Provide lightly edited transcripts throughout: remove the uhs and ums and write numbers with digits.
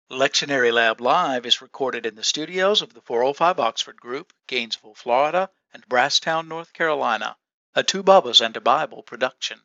Lectionary Lab Live is recorded in the studios of the 405 Oxford Group, Gainesville, Florida, and Brasstown, North Carolina, a Two Bubbas and a Bible production.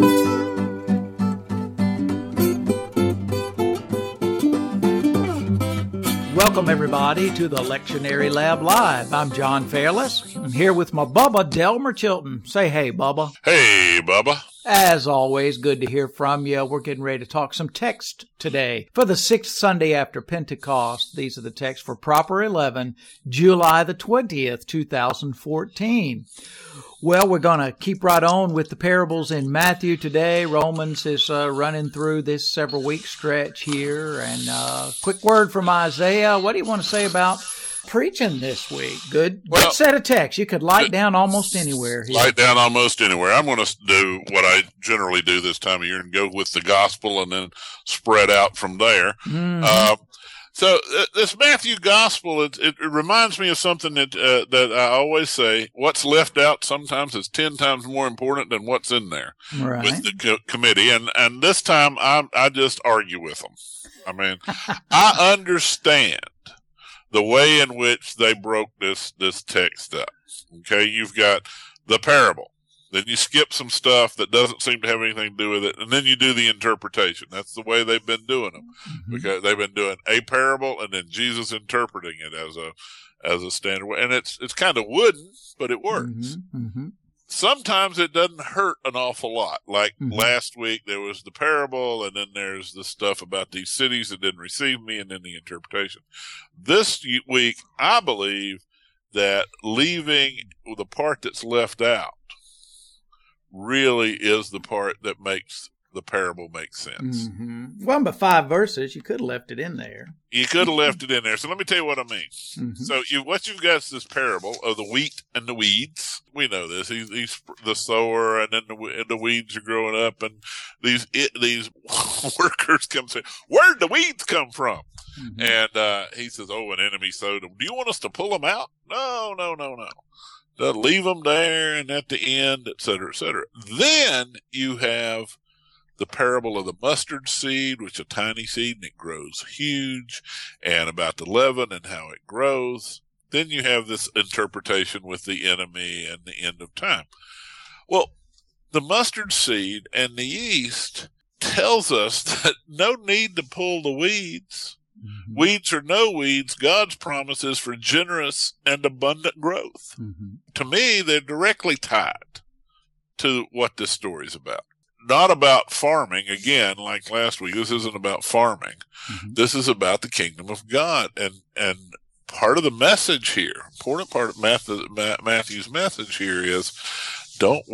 Welcome, everybody, to the Lectionary Lab Live. I'm John Fairless. I'm here with my Bubba, Delmer Chilton. Say hey, Bubba. Hey, Bubba. As always, good to hear from you. We're getting ready to talk some text today. For the sixth Sunday after Pentecost, these are the texts for Proper 11, July the 20th, 2014. Well, we're going to keep right on with the parables in Matthew today. Romans is running through this several-week stretch here. And quick word from Isaiah. What do you want to say about preaching this week? Good set of texts. You could light down almost anywhere here. Light down almost anywhere. I'm going to do what I generally do this time of year and go with the gospel and then spread out from there. Mm-hmm. So this Matthew gospel, it reminds me of something that I always say. What's left out sometimes is 10 times more important than what's in there with the committee. And this time I just argue with them. I mean, I understand the way in which they broke this text up. Okay, you've got the parable. Then you skip some stuff that doesn't seem to have anything to do with it, and then you do the interpretation. That's the way they've been doing them. Mm-hmm. Because they've been doing a parable and then Jesus interpreting it as a standard way. And it's kind of wooden, but it works. Mm-hmm. Mm-hmm. Sometimes it doesn't hurt an awful lot. Like last week, there was the parable, and then there's the stuff about these cities that didn't receive me, and then the interpretation. This week, I believe that leaving the part that's left out really is the part that makes the parable make sense. Mm-hmm. Well, but 5 verses, you could have left it in there. You could have left it in there. So let me tell you what I mean. Mm-hmm. So what you've got is this parable of the wheat and the weeds. We know this. He's the sower, and then the weeds are growing up, and these workers come and say, "Where'd the weeds come from?" Mm-hmm. And he says, "Oh, an enemy sowed them. Do you want us to pull them out?" No. They'll leave them there, and at the end, et cetera, et cetera. Then you have the parable of the mustard seed, which is a tiny seed, and it grows huge, and about the leaven and how it grows. Then you have this interpretation with the enemy and the end of time. Well, the mustard seed and the yeast tells us that no need to pull the weeds. Mm-hmm. Weeds or no weeds, God's promise is for generous and abundant growth. Mm-hmm. To me, they're directly tied to what this story is about. Not about farming, again, like last week. This isn't about farming. Mm-hmm. This is about the kingdom of God. And part of the message here, important part of Matthew's message here is don't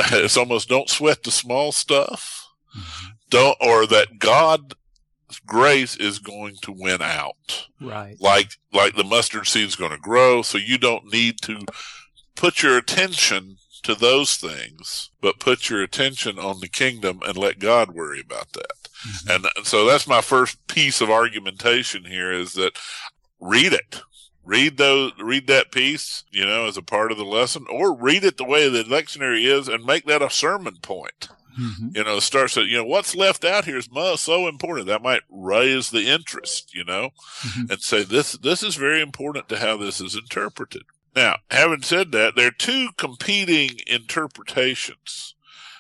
sweat the small stuff. Mm-hmm. Or that God grace is going to win out. Right. Like the mustard seed's going to grow, so you don't need to put your attention to those things, but put your attention on the kingdom and let God worry about that. Mm-hmm. And so that's my first piece of argumentation here is that read it. Read that piece, as a part of the lesson, or read it the way the lectionary is and make that a sermon point. Mm-hmm. Start saying, what's left out here is so important. That might raise the interest, mm-hmm. and say this is very important to how this is interpreted. Now, having said that, there are 2 competing interpretations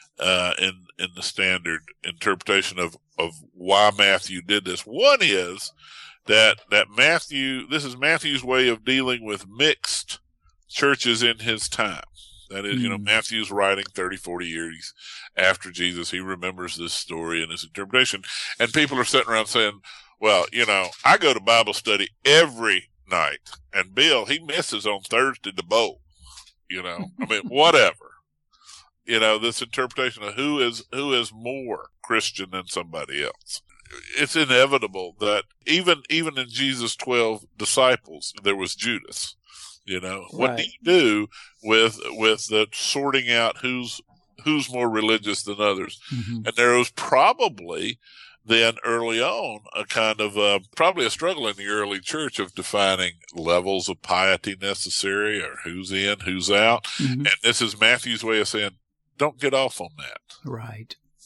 in the standard interpretation of why Matthew did this. One is that this is Matthew's way of dealing with mixed churches in his time. That is, Matthew's writing 30, 40 years after Jesus. He remembers this story and his interpretation. And people are sitting around saying, well, I go to Bible study every night, and Bill, he misses on Thursday the bowl. Whatever. This interpretation of who is more Christian than somebody else. It's inevitable that even in Jesus' 12 disciples, there was Judas. What do you do with the sorting out who's more religious than others? Mm-hmm. And there was probably then early on a kind of probably a struggle in the early church of defining levels of piety necessary, or who's in, who's out. Mm-hmm. And this is Matthew's way of saying, don't get off on that. Right.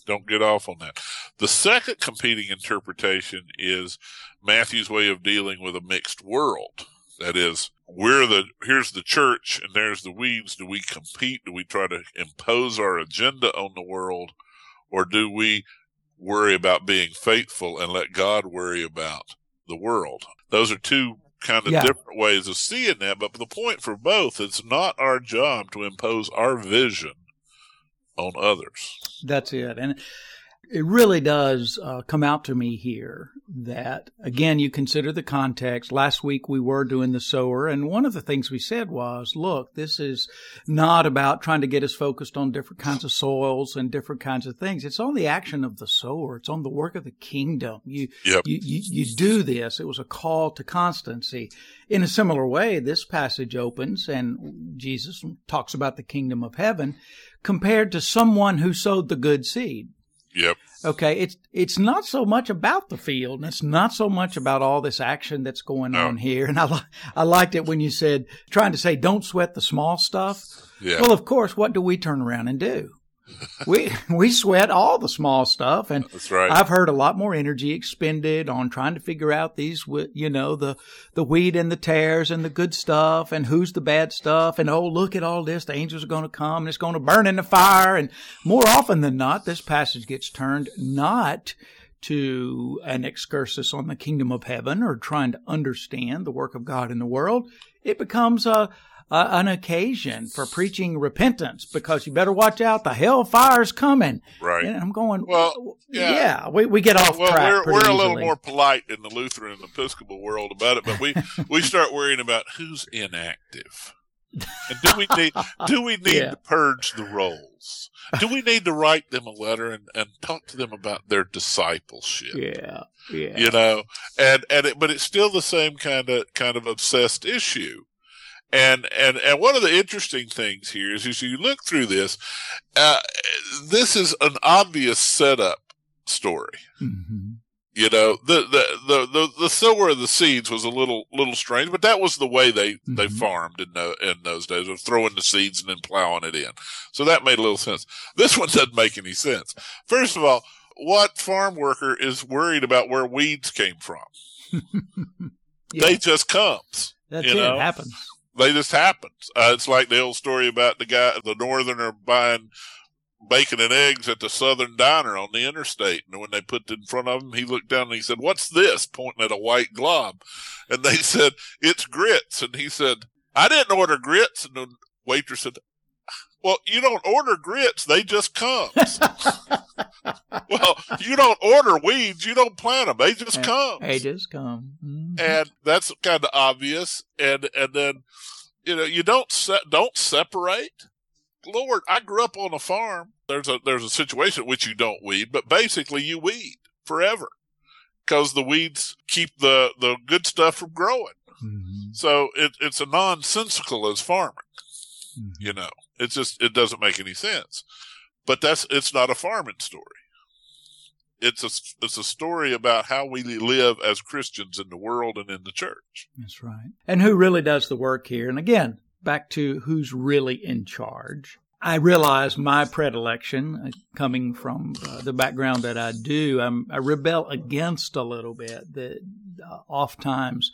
Don't get off on that. The second competing interpretation is Matthew's way of dealing with a mixed world. That is, here's the church and there's the weeds. Do we compete? Do we try to impose our agenda on the world? Or do we worry about being faithful and let God worry about the world? Those are two kind of different ways of seeing that. But the point for both, it's not our job to impose our vision on others. That's it. And it really does come out to me here that, again, you consider the context. Last week we were doing the sower, and one of the things we said was, look, this is not about trying to get us focused on different kinds of soils and different kinds of things. It's on the action of the sower. It's on the work of the kingdom. You do this. It was a call to constancy. In a similar way, this passage opens, and Jesus talks about the kingdom of heaven compared to someone who sowed the good seed. Yep. Okay. It's not so much about the field, and it's not so much about all this action that's going on here. And I liked it when you said, trying to say, don't sweat the small stuff. Yeah. Well, of course, what do we turn around and do? We sweat all the small stuff, and that's right. I've heard a lot more energy expended on trying to figure out these, the wheat and the tares and the good stuff and who's the bad stuff, and look at all this, the angels are going to come and it's going to burn in the fire. And more often than not, this passage gets turned not to an excursus on the kingdom of heaven or trying to understand the work of God in the world. It becomes an occasion for preaching repentance, because you better watch out. The hellfire's coming. Right. And I'm going, we get off track. We're a little more polite in the Lutheran and Episcopal world about it, but we start worrying about who's inactive. And do we need to purge the rolls? Do we need to write them a letter and talk to them about their discipleship? Yeah. But it's still the same kind of obsessed issue. And one of the interesting things here is, as you look through this, this is an obvious setup story. Mm-hmm. The sower of the seeds was a little strange, but that was the way they farmed in those days, of throwing the seeds and then plowing it in. So that made a little sense. This one doesn't make any sense. First of all, what farm worker is worried about where weeds came from? They just comes. That's it. It happens. They just happen. It's like the old story about the northerner buying bacon and eggs at the Southern Diner on the interstate. And when they put it in front of him, he looked down and he said, "What's this?" pointing at a white glob. And they said, "It's grits." And he said, "I didn't order grits." And the waitress said, "Well, you don't order grits. They just comes." Well, you don't order weeds. You don't plant them. They just come. They just come. Mm-hmm. And that's kind of obvious. And then, you don't separate. Lord, I grew up on a farm. There's a situation in which you don't weed, but basically you weed forever because the weeds keep the good stuff from growing. Mm-hmm. So it's a nonsensical as farming. Mm-hmm. It doesn't make any sense. But it's not a farming story. It's a story about how we live as Christians in the world and in the church. That's right. And who really does the work here? And again, back to who's really in charge. I realize my predilection, coming from the background that I do, I rebel against a little bit that oftentimes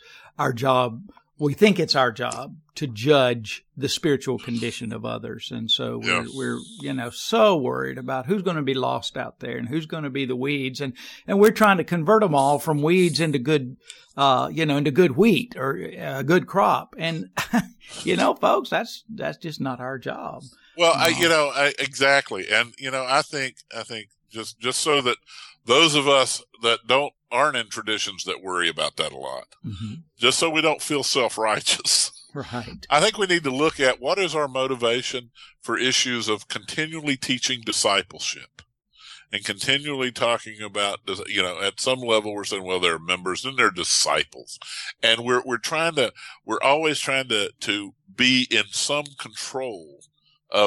we think it's our job to judge the spiritual condition of others. And so we're so worried about who's going to be lost out there and who's going to be the weeds. And we're trying to convert them all from weeds into good, into good wheat or a good crop. And, folks, that's just not our job. Well, exactly. And, I think just so that those of us that aren't in traditions that worry about that a lot, just so we don't feel self-righteous. Right. I think we need to look at what is our motivation for issues of continually teaching discipleship and continually talking about, at some level we're saying, well, they're members and they're disciples. And we're always trying to be in some control of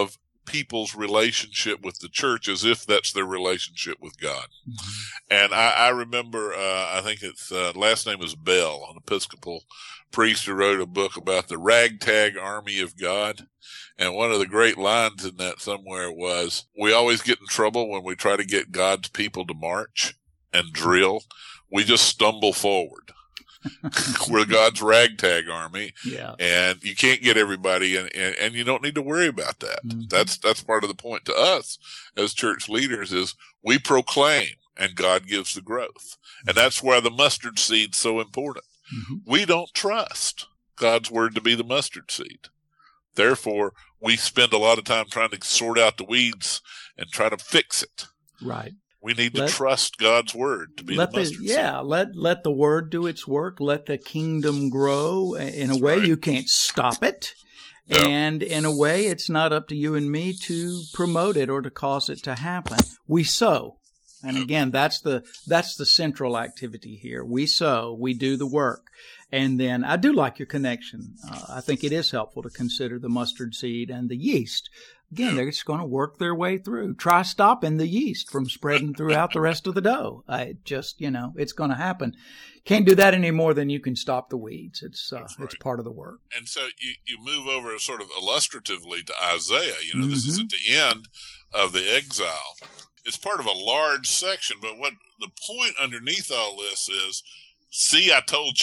people's relationship with the church as if that's their relationship with God. Mm-hmm. And I remember, I think it's, last name is Bell, an Episcopal priest who wrote a book about the ragtag army of God. And one of the great lines in that somewhere was, we always get in trouble when we try to get God's people to march and drill. We just stumble forward. We're God's ragtag army. Yeah. And you can't get everybody, and you don't need to worry about that. Mm-hmm. That's part of the point to us as church leaders is we proclaim and God gives the growth. And that's why the mustard seed's so important. Mm-hmm. We don't trust God's word to be the mustard seed. Therefore, we spend a lot of time trying to sort out the weeds and try to fix it. Right. We need to trust God's word to be the mustard seed. Yeah, let the word do its work. Let the kingdom grow. In a way, you can't stop it. No. And in a way, it's not up to you and me to promote it or to cause it to happen. We sow. And again, that's the central activity here. We sow, we do the work. And then I do like your connection. I think it is helpful to consider the mustard seed and the yeast. Again, they're just going to work their way through. Try stopping the yeast from spreading throughout the rest of the dough. It's going to happen. Can't do that any more than you can stop the weeds. It's part of the work. And so you move over sort of illustratively to Isaiah. This is at the end of the exile. It's part of a large section, but what the point underneath all this is, see, I told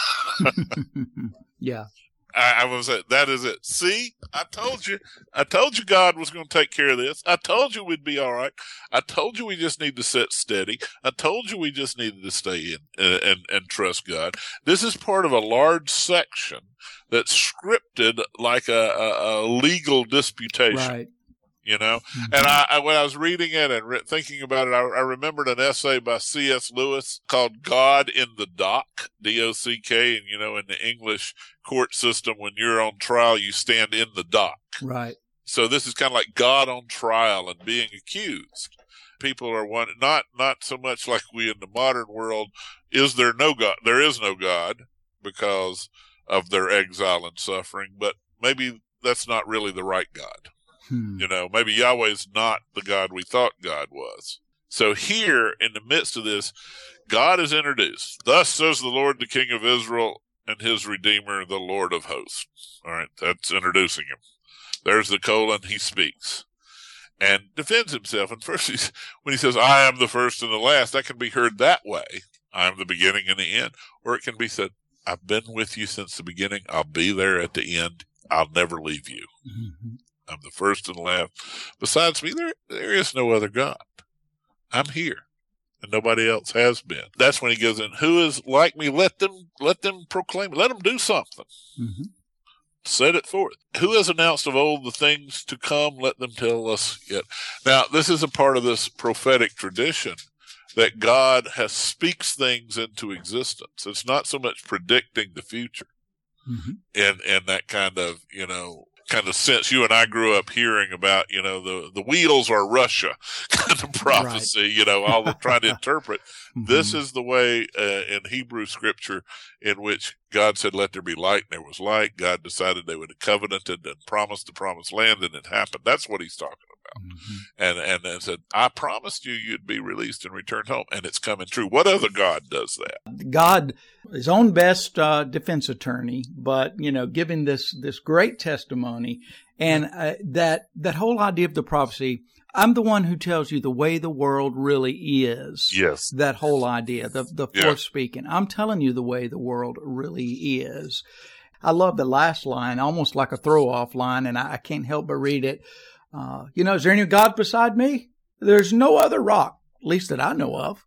you. Yeah. I was that is it. See, I told you. I told you God was going to take care of this. I told you we'd be all right. I told you we just need to sit steady. I told you we just needed to stay in and trust God. This is part of a large section that's scripted like a legal disputation. Right. Mm-hmm. And when I was reading it and thinking about it, I remembered an essay by C.S. Lewis called God in the Dock, D-O-C-K. And, in the English court system, when you're on trial, you stand in the dock. Right. So this is kind of like God on trial and being accused. People are not so much like we in the modern world. Is there no God? There is no God because of their exile and suffering, but maybe that's not really the right God. Maybe Yahweh's not the God we thought God was. So here, in the midst of this, God is introduced. Thus says the Lord, the King of Israel, and his Redeemer, the Lord of hosts. All right, that's introducing him. There's the colon, he speaks. And defends himself. And first, when he says, I am the first and the last, that can be heard that way. I am the beginning and the end. Or it can be said, I've been with you since the beginning. I'll be there at the end. I'll never leave you. Mm-hmm. I'm the first and last. Besides me, there is no other God. I'm here, and nobody else has been. That's when he goes in. Who is like me? Let them proclaim. Let them do something. Mm-hmm. Set it forth. Who has announced of old the things to come? Let them tell us yet. Now, this is a part of this prophetic tradition that God speaks things into existence. It's not so much predicting the future, in that kind of sense. You and I grew up hearing about, the wheels are Russia kind of prophecy, right. All the trying to interpret. Mm-hmm. This is the way in Hebrew scripture in which God said, let there be light, and there was light. God decided they would have covenanted and promised the promised land, and it happened. That's what he's talking about. Mm-hmm. And said, I promised you'd be released and returned home, and it's coming true. What other God does that? God, his own best defense attorney, but, giving this great testimony, and that whole idea of the prophecy, I'm the one who tells you the way the world really is. Yes. That whole idea, the fourth speaking. I'm telling you the way the world really is. I love the last line, almost like a throw-off line, and I can't help but read it. Is there any God beside me? There's no other rock, at least that I know of.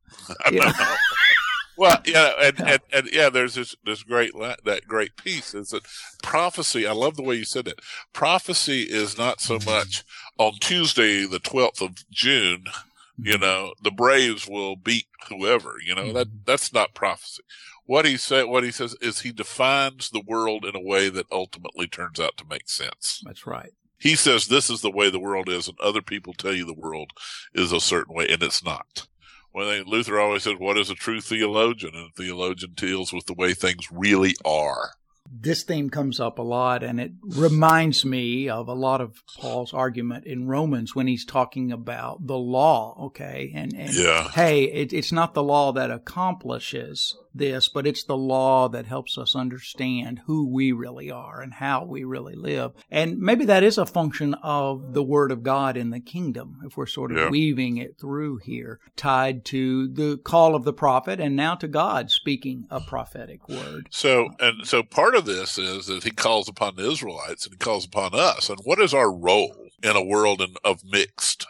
Well, there's this great piece. Is that prophecy? I love the way you said it. Prophecy is not so much on Tuesday, the 12th of June, the Braves will beat whoever, that's not prophecy. What he says is he defines the world in a way that ultimately turns out to make sense. That's right. He says this is the way the world is, and other people tell you the world is a certain way, and it's not. Luther always said, what is a true theologian? And a theologian deals with the way things really are. This theme comes up a lot, and it reminds me of a lot of Paul's argument in Romans when he's talking about the law, okay? And hey, it's not the law that accomplishes this, but it's the law that helps us understand who we really are and how we really live. And maybe that is a function of the Word of God in the kingdom, if we're sort of weaving it through here, tied to the call of the prophet and now to God speaking a prophetic word. So part of this is that he calls upon the Israelites and he calls upon us. And what is our role in a world of mixed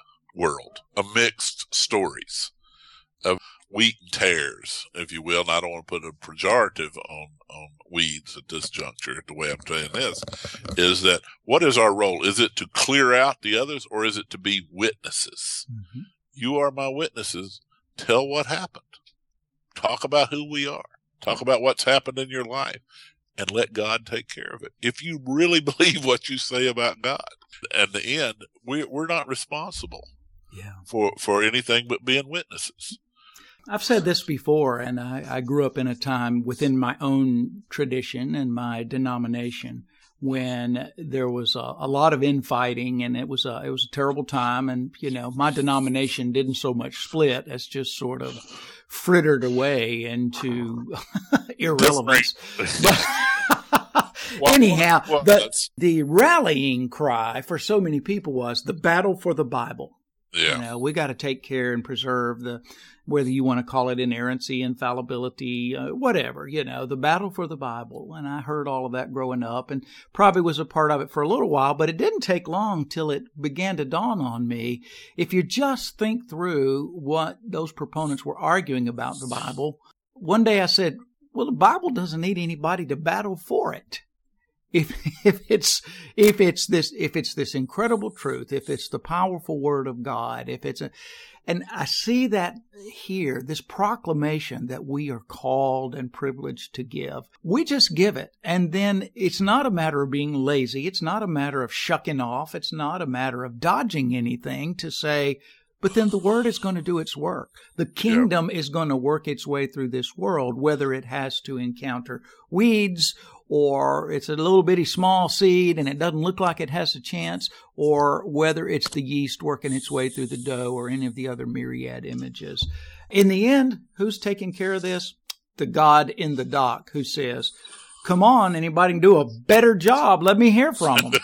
stories, of wheat and tares, if you will? And I don't want to put a pejorative on weeds at this juncture, the way I'm saying this, is that what is our role? Is it to clear out the others, or is it to be witnesses? Mm-hmm. You are my witnesses. Tell what happened. Talk about who we are. Talk about what's happened in your life, and let God take care of it. If you really believe what you say about God, at the end, we're not responsible for anything but being witnesses. I've said this before, and I grew up in a time within my own tradition and my denomination when there was a lot of infighting, and it was a terrible time. And, my denomination didn't so much split as just sort of frittered away into irrelevance. Anyhow, the rallying cry for so many people was the battle for the Bible. Yeah. We got to take care and preserve whether you want to call it inerrancy, infallibility, whatever, the battle for the Bible. And I heard all of that growing up and probably was a part of it for a little while, but it didn't take long till it began to dawn on me. If you just think through what those proponents were arguing about the Bible, one day I said, well, the Bible doesn't need anybody to battle for it. If it's this incredible truth, if it's the powerful Word of God, and I see that here, this proclamation that we are called and privileged to give. We just give it. And then it's not a matter of being lazy. It's not a matter of shucking off. It's not a matter of dodging anything to say, but then the Word is going to do its work. The kingdom is going to work its way through this world, whether it has to encounter weeds or it's a little bitty small seed and it doesn't look like it has a chance, or whether it's the yeast working its way through the dough or any of the other myriad images. In the end, who's taking care of this? The God in the dock who says, come on, anybody can do a better job. Let me hear from them.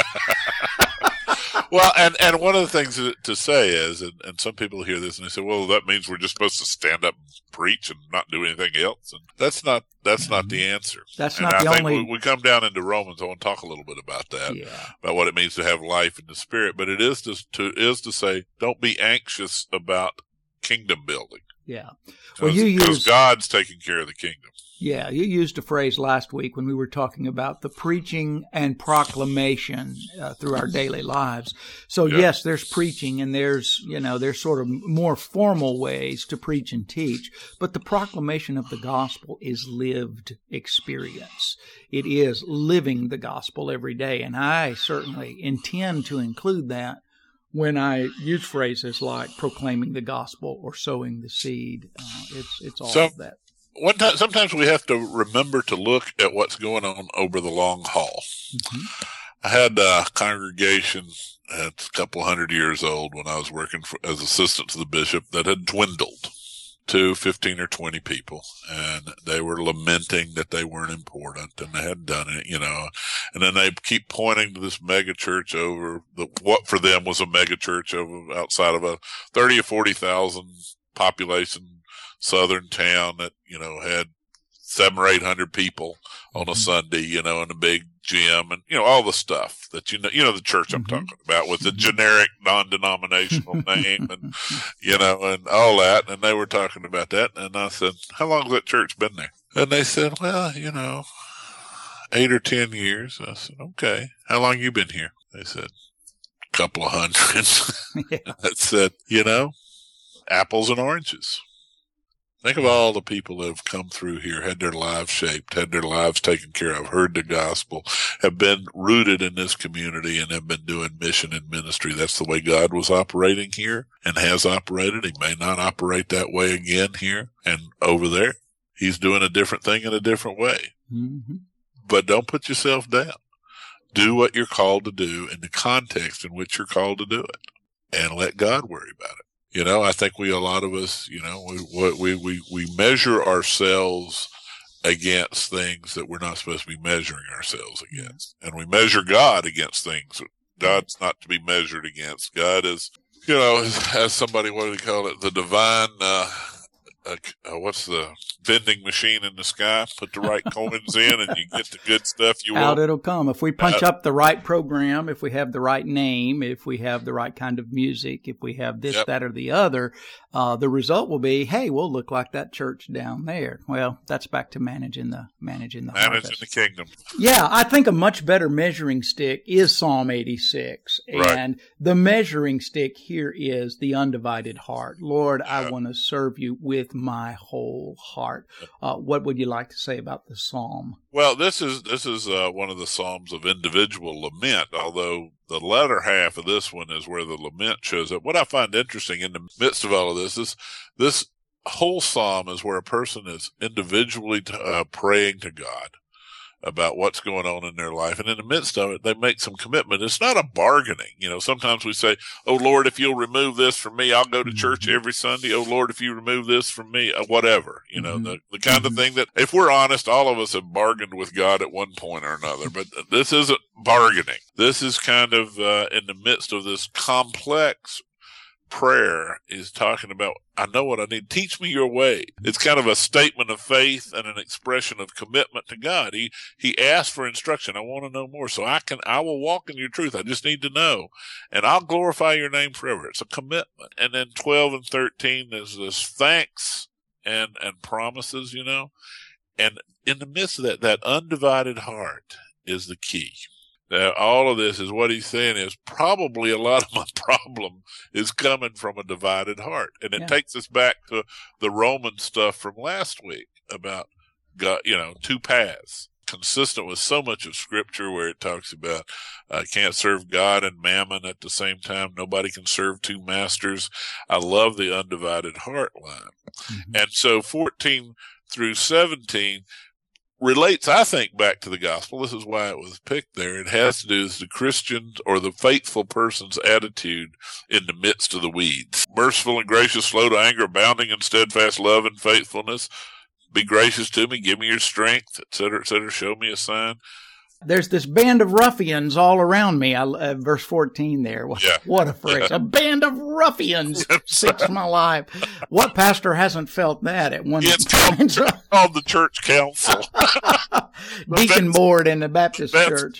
Well, and one of the things to say is, and some people hear this and they say, well, that means we're just supposed to stand up and preach and not do anything else. And that's not the answer. That's and not I the think only. We come down into Romans. I want to talk a little bit about that, about what it means to have life in the Spirit. But it is to say, don't be anxious about kingdom building. Yeah. Well, because God's taking care of the kingdom. Yeah, you used a phrase last week when we were talking about the preaching and proclamation through our daily lives. So yes, there's preaching and there's sort of more formal ways to preach and teach, but the proclamation of the gospel is lived experience. It is living the gospel every day, and I certainly intend to include that when I use phrases like proclaiming the gospel or sowing the seed. It's all of that. Sometimes we have to remember to look at what's going on over the long haul. Mm-hmm. I had a congregation that's a couple 100 years old when I was working as assistant to the bishop that had dwindled to 15 or 20 people, and they were lamenting that they weren't important and they hadn't done it, and then they keep pointing to this mega church what for them was a mega church outside of a 30 or 40,000 population southern town that, had 700 or 800 people on a Sunday, in a big gym and, all the stuff that, the church I'm talking about with the generic non-denominational name and, and all that. And they were talking about that. And I said, how long has that church been there? And they said, well, 8 or 10 years. I said, okay. How long you been here? They said, a couple of hundred. I said, apples and oranges. Think of all the people that have come through here, had their lives shaped, had their lives taken care of, heard the gospel, have been rooted in this community, and have been doing mission and ministry. That's the way God was operating here and has operated. He may not operate that way again here and over there. He's doing a different thing in a different way. Mm-hmm. but don't put yourself down. Do what you're called to do in the context in which you're called to do it, and let God worry about it. You know, I think a lot of us, you know, we measure ourselves against things that we're not supposed to be measuring ourselves against. And we measure God against things that God's not to be measured against. God is, you know, as somebody, what do you call it? The divine, what's the vending machine in the sky? Put the right coins in and you get the good stuff you want. Out it'll come. If we punch up the right program, if we have the right name, if we have the right kind of music, if we have this, that, or the other, the result will be, hey, we'll look like that church down there. Well, that's back to managing the harvest. The kingdom. Yeah, I think a much better measuring stick is Psalm 86. Right. And the measuring stick here is the undivided heart. Lord, I want to serve you with my whole heart. What would you like to say about the psalm? Well, this is one of the psalms of individual lament, although the latter half of this one is where the lament shows up. What I find interesting in the midst of all of this is this whole psalm is where a person is individually praying to God about what's going on in their life. And in the midst of it, they make some commitment. It's not a bargaining. You know, sometimes we say, oh, Lord, if you'll remove this from me, I'll go to church every Sunday. Oh, Lord, if you remove this from me, whatever. You know, the kind of thing that, if we're honest, all of us have bargained with God at one point or another. But this isn't bargaining. This is kind of in the midst of this complex prayer is talking about, I know what I need. Teach me your way. It's kind of a statement of faith and an expression of commitment to God. He asked for instruction. I want to know more. So I will walk in your truth. I just need to know. And I'll glorify your name forever. It's a commitment. And then 12 and 13 is this thanks and promises, you know. And in the midst of that undivided heart is the key. Now, all of this is what he's saying is probably a lot of my problem is coming from a divided heart. And it takes us back to the Roman stuff from last week about God, you know, two paths, consistent with so much of Scripture where it talks about can't serve God and mammon at the same time. Nobody can serve two masters. I love the undivided heart line. And so 14 through 17 relates, I think, back to the gospel. This is why it was picked there. It has to do with the Christian's or the faithful person's attitude in the midst of the weeds. Merciful and gracious, slow to anger, abounding in steadfast love and faithfulness. Be gracious to me, give me your strength, etc., show me a sign. There's this band of ruffians all around me. Verse 14 there. What a phrase. A band of ruffians seeks my life. What pastor hasn't felt that at one time? It's called the church council. Deacon board in the Baptist church.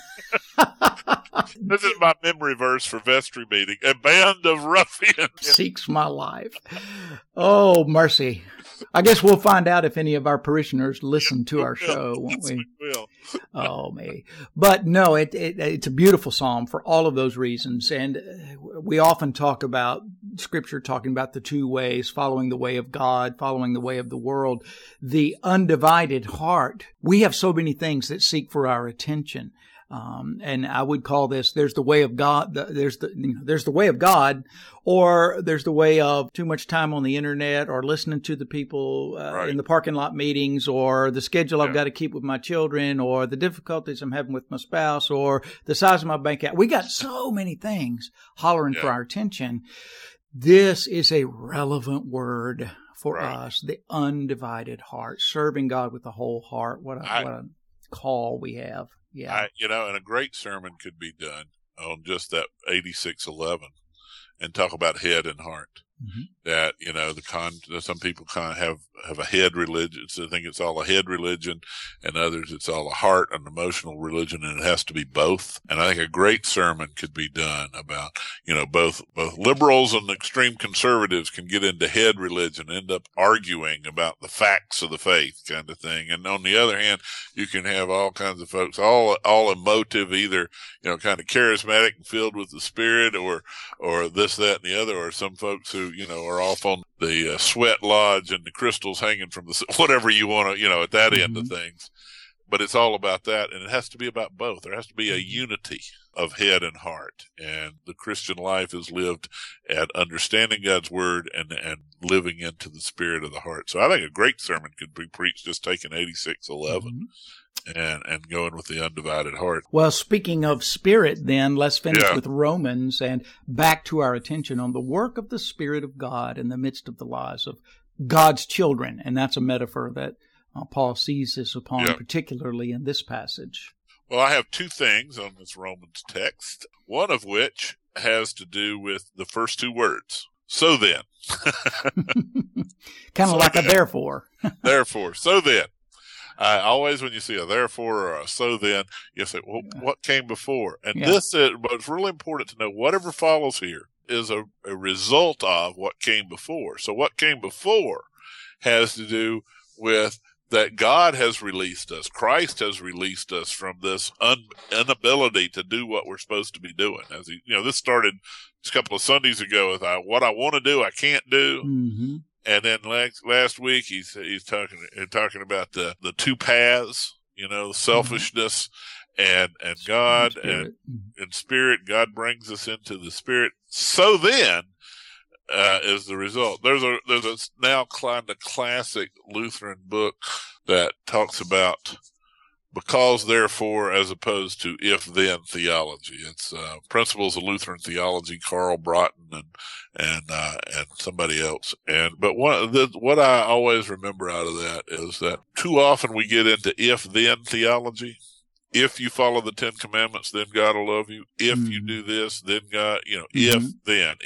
This is my memory verse for vestry meeting. A band of ruffians seeks my life. Oh, mercy. I guess we'll find out if any of our parishioners listen to our show, won't we? We will. Oh, me. But no, it's a beautiful psalm for all of those reasons. And we often talk about Scripture talking about the two ways, following the way of God, following the way of the world. The undivided heart. We have so many things that seek for our attention. And I would call this, there's the way of God, there's the way of God, or there's the way of too much time on the internet or listening to the people in the parking lot meetings, or the schedule I've got to keep with my children, or the difficulties I'm having with my spouse, or the size of my bank account. We got so many things hollering for our attention. This is a relevant word for us, the undivided heart, serving God with the whole heart. What a call we have. Yeah. And a great sermon could be done on just that 86:11 and talk about head and heart. That, some people kind of have a head religion. So I think it's all a head religion, and others it's all a heart and emotional religion, and it has to be both. And I think a great sermon could be done about, both liberals and extreme conservatives can get into head religion, end up arguing about the facts of the faith kind of thing. And on the other hand, you can have all kinds of folks, all emotive, either, kind of charismatic and filled with the Spirit, or this, that, and the other, or some folks who, are off on the sweat lodge and the crystals hanging from the, whatever you want to, at that end of things. But it's all about that, and it has to be about both. There has to be a unity of head and heart, and the Christian life is lived at understanding God's Word and living into the spirit of the heart. So I think a great sermon could be preached just taking 86:11. and going with the undivided heart. Well, speaking of spirit, then, let's finish with Romans and back to our attention on the work of the Spirit of God in the midst of the lives of God's children. And that's a metaphor that Paul seizes upon, particularly in this passage. Well, I have two things on this Romans text, one of which has to do with the first two words. So then. Kind of like a therefore. Therefore. So then. Always when you see a therefore or a so then, you say, well, what came before? And but it's really important to know whatever follows here is a result of what came before. So what came before has to do with that God has released us. Christ has released us from this inability to do what we're supposed to be doing. As this started just a couple of Sundays ago with what I want to do, I can't do. Mm-hmm. And then last week he's talking about the two paths, selfishness and God and spirit. God brings us into the spirit. So then, is the result. There's a now kind of classic Lutheran book that talks about because therefore as opposed to if then theology. It's Principles of Lutheran Theology, Karl Broughton and somebody else. But what I always remember out of that is that too often we get into if then theology. If you follow the 10 Commandments, then God will love you. If you do this, then God, if then.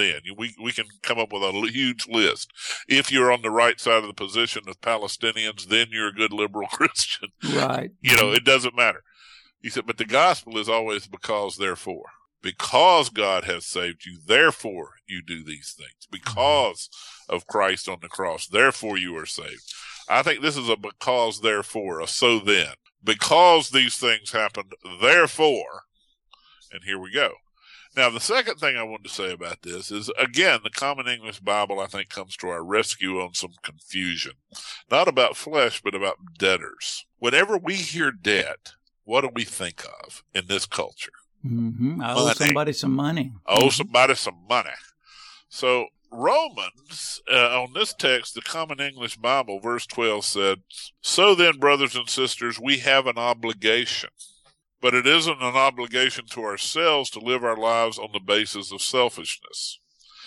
We can come up with a huge list. If you're on the right side of the position of Palestinians, then you're a good liberal Christian. Right. It doesn't matter. He said, but the gospel is always because, therefore. Because God has saved you, therefore you do these things. Because of Christ on the cross, therefore you are saved. I think this is a because, therefore, a so then. Because these things happened, therefore, and here we go. Now, the second thing I wanted to say about this is, again, the Common English Bible, I think, comes to our rescue on some confusion. Not about flesh, but about debtors. Whenever we hear debt, what do we think of in this culture? Mm-hmm. I owe somebody some money. Owe somebody some money. So, Romans, on this text, the Common English Bible, verse 12 said, so then, brothers and sisters, we have an obligation, but it isn't an obligation to ourselves to live our lives on the basis of selfishness.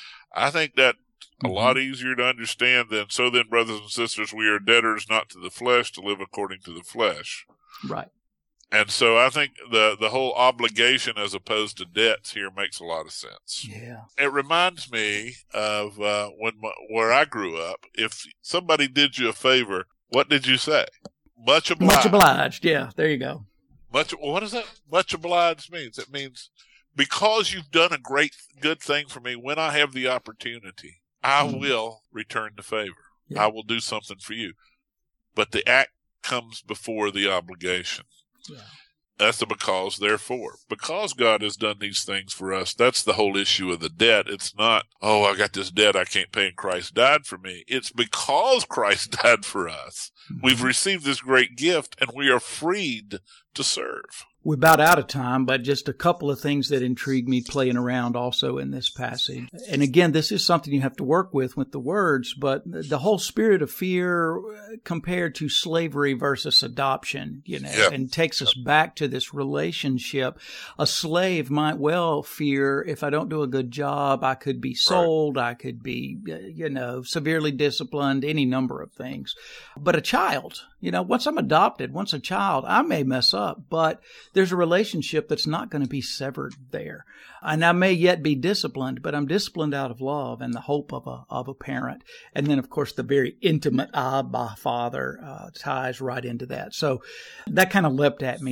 I think that a lot easier to understand than, so then, brothers and sisters, we are debtors not to the flesh to live according to the flesh. Right. And so I think the whole obligation as opposed to debts here makes a lot of sense. Yeah. It reminds me of where I grew up. If somebody did you a favor, what did you say? Much obliged. Much obliged. Yeah, there you go. What does that much obliged means? It means because you've done a good thing for me, when I have the opportunity, I will return the favor. Yeah. I will do something for you. But the act comes before the obligation. Yeah. That's the because, therefore. Because God has done these things for us, that's the whole issue of the debt. It's not, I got this debt I can't pay and Christ died for me. It's because Christ died for us. Mm-hmm. We've received this great gift and we are freed to serve. We're about out of time, but just a couple of things that intrigue me playing around also in this passage. And again, this is something you have to work with the words, but the whole spirit of fear compared to slavery versus adoption, and takes us back to this relationship. A slave might well fear if I don't do a good job, I could be sold, I could be, severely disciplined, any number of things. But a child, once I'm adopted, once a child, I may mess up, but there's a relationship that's not going to be severed there. And I may yet be disciplined, but I'm disciplined out of love and the hope of a parent. And then, of course, the very intimate Abba Father ties right into that. So that kind of leapt out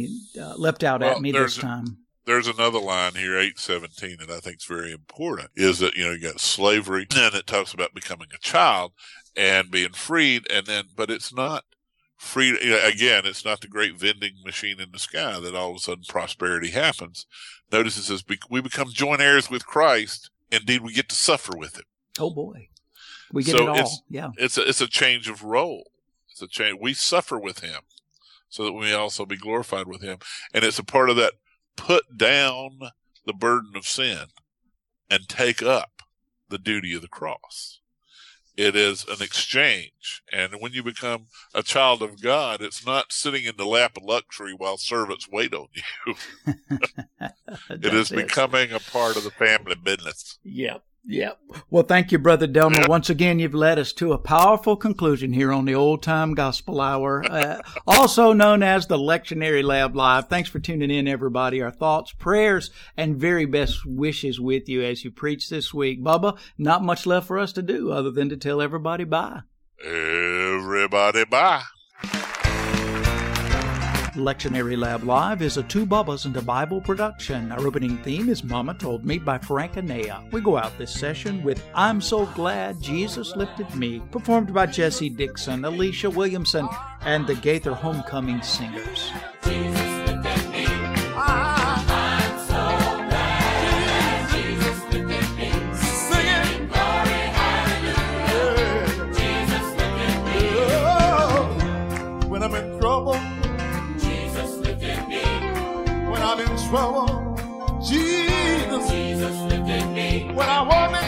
at me this time. There's another line here, 8:17, that I think is very important, is that, you got slavery, and it talks about becoming a child and being freed, but it's not free. Again, it's not the great vending machine in the sky that all of a sudden prosperity happens. Notice it says, we become joint heirs with Christ. Indeed, we get to suffer with him. Oh boy. We get it all. Yeah. It's a change of role. It's a change. We suffer with him so that we may also be glorified with him. And it's a part of that, put down the burden of sin and take up the duty of the cross. It is an exchange. And when you become a child of God, it's not sitting in the lap of luxury while servants wait on you. It is becoming a part of the family business. Yep. Yep. Well, thank you, Brother Delmer. Once again, you've led us to a powerful conclusion here on the Old Time Gospel Hour, also known as the Lectionary Lab Live. Thanks for tuning in, everybody. Our thoughts, prayers, and very best wishes with you as you preach this week. Bubba, not much left for us to do other than to tell everybody bye. Everybody bye. Lectionary Lab Live is a Two Bubbas and a Bible production. Our opening theme is Mama Told Me by Frank Anea. We go out this session with I'm So Glad Jesus Lifted Me, performed by Jesse Dixon, Alicia Williamson, and the Gaither Homecoming Singers. Trouble, Jesus lifted me when I walk